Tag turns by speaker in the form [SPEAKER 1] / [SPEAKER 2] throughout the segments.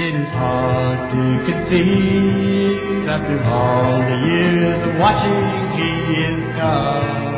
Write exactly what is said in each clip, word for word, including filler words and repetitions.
[SPEAKER 1] It is hard to conceive after all the years of watching He is come.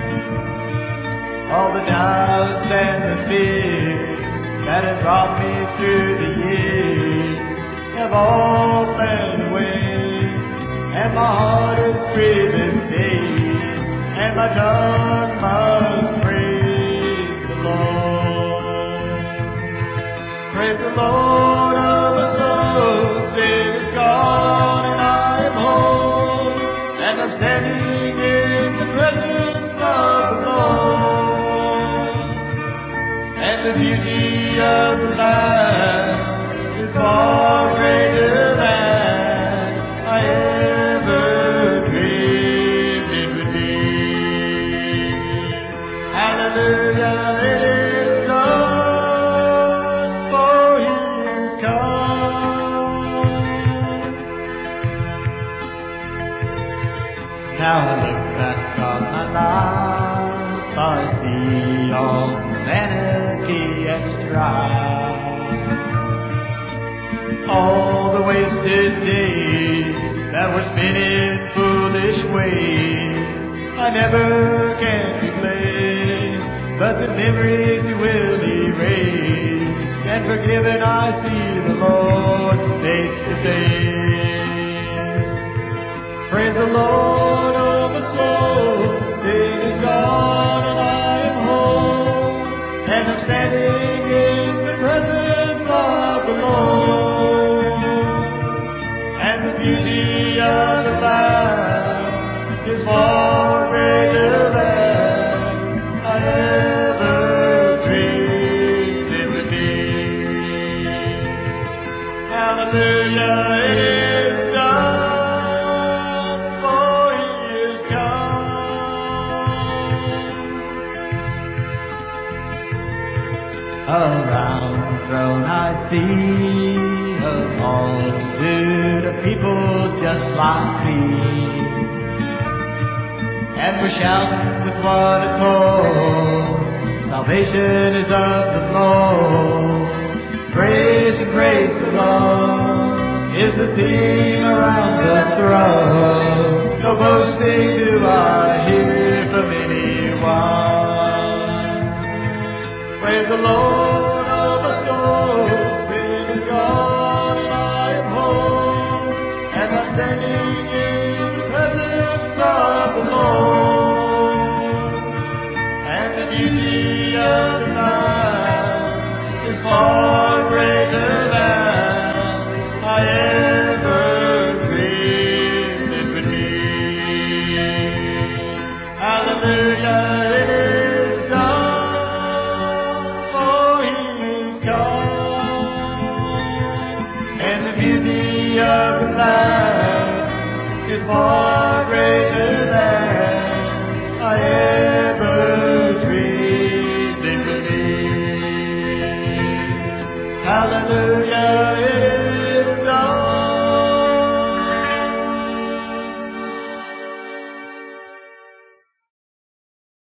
[SPEAKER 1] All the doubts and the fears that have brought me through the years have all fled away, and my heart is free this day, and my tongue must praise the Lord. Praise the Lord of my soul, sin is gone and I am whole, and I'm standing in the presence of the Lord. And the beauty of the land is far greater than I ever dreamed it would be. Hallelujah, it is done, for He is come. Now I look back on my life, I see all vanity and strife, all the wasted days that were spent in foolish ways. I never can replace, but the memories He will erase, and forgiven I see the Lord face to face. Praise the Lord of my soul, sin is gone and I am whole, and I'm standing in the presence of the Lord. And the beauty of the Lamb is far greater than I ever dreamed it would be. Hallelujah, it is done, for He is come. Around the throne I see a multitude of people just like me, and we're shouting with one accord, salvation is of the Lord. Praise and praise the Lord is the theme around the throne. No boasting do I hear from anyone. Praise the Lord of my soul, sin is gone and I am whole, and I'm standing in the presence of the Lord. And the beauty of the Lamb is far greater than I ever dreamed it would be. Hallelujah, it is done, for He is come. And the beauty of the Lamb is far